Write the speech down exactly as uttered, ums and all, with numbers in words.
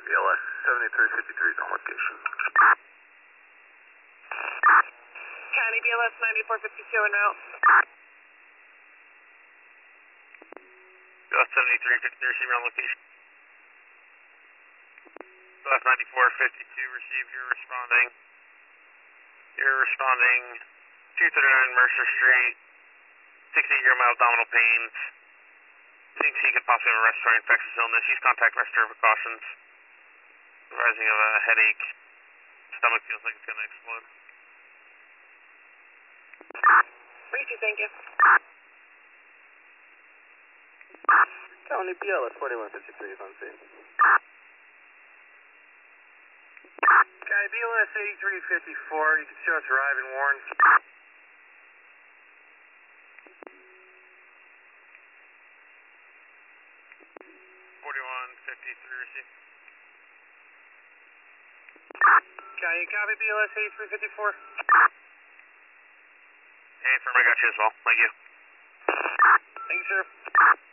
L S seventy-three fifty-three is on location. County B L S ninety-four fifty-two en route. B L S seventy-three fifty-three receiving on location. B L S ninety-four fifty-two received, you're responding. You're responding two thirty-nine Mercer Street, sixty-year mild abdominal pains. Thinks he could possibly have a respiratory infectious illness. Use contact respiratory precautions. Rising of a headache. Stomach feels like it's going to explode. Briefy, thank you. County B L S forty-one fifty-three is on scene. County B L S eighty-three fifty-four, you can show us arriving warrants. forty-one fifty-three received. County, copy B L S eighty-three fifty-four. Hey, firm, I got you as well. Thank you. Thank you, sir.